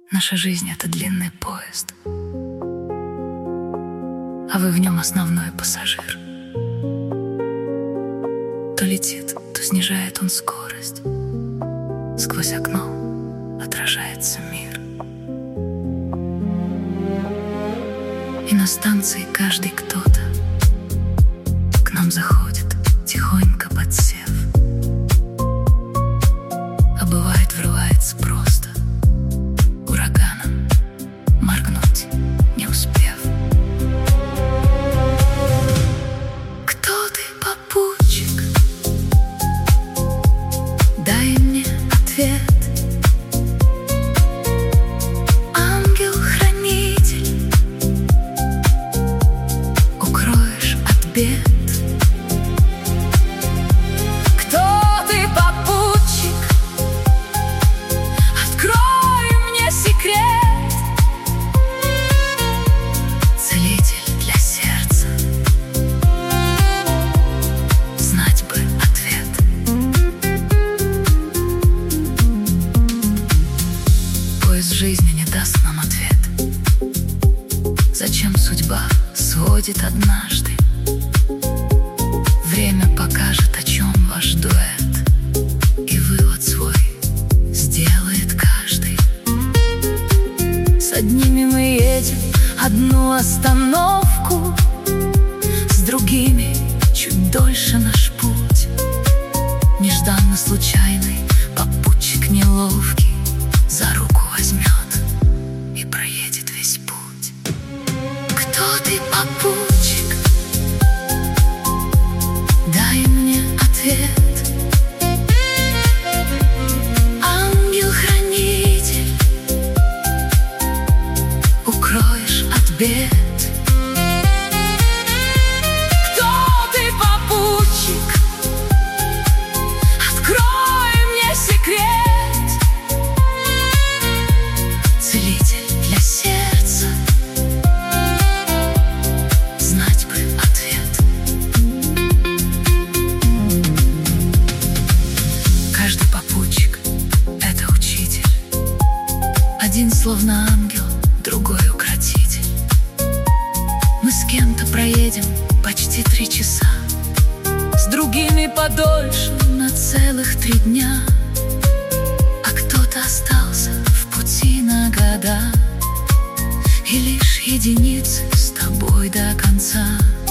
Наша жизнь — это длинный поезд, а вы в нем основной пассажир. То летит, то снижает он скорость. Сквозь окно отражается мир. И на станции каждый кто-то к нам заходит, тихонько подсев. А бывает, врывается просто ураганом, моргнуть не успев. Кто ты, попутчик? Дай мне ответ. Ангел-хранитель, укроешь от бед. Кто ты, попутчик? Открой мне секрет. Целитель для сердца, знать бы ответ. Поезд жизни не даст нам ответ. Зачем судьба сводит однажды? Время покажет, о чем ваш дуэт, и вывод свой сделает каждый. С одними мы едем одну остановку, с другими чуть дольше наш путь. Нежданно случайный попутчик неловкий за руку возьмет и проедет весь путь. Кто ты, попутчик? Дай мне ответ. Ангел-хранитель, укроешь от бед. Кто ты, попутчик? Открой мне секрет. Целитель для сердца, знать бы ответ. Каждый попутчик — это учитель. Один словно ангел, другой укротитель. Мы с кем-то проедем почти 3 часа, с другими подольше, на целых 3 дня. А кто-то остался в пути на года, и лишь единицы с тобой до конца.